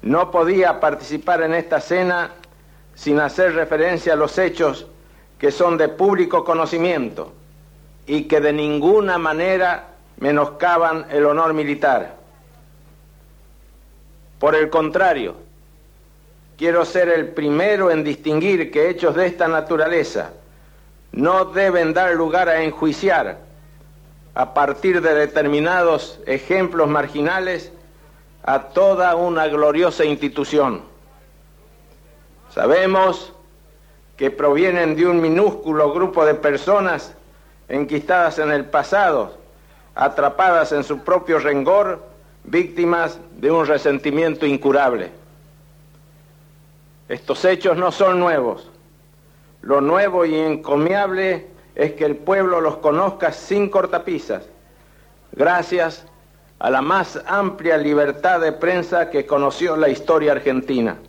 no podía participar en esta cena sin hacer referencia a los hechos que son de público conocimiento y que de ninguna manera menoscaban el honor militar. Por el contrario, quiero ser el primero en distinguir que hechos de esta naturaleza no deben dar lugar a enjuiciar a partir de determinados ejemplos marginales a toda una gloriosa institución. Sabemos que provienen de un minúsculo grupo de personas enquistadas en el pasado, atrapadas en su propio rencor, víctimas de un resentimiento incurable. Estos hechos no son nuevos. Lo nuevo y encomiable es que el pueblo los conozca sin cortapisas, gracias a la más amplia libertad de prensa que conoció la historia argentina.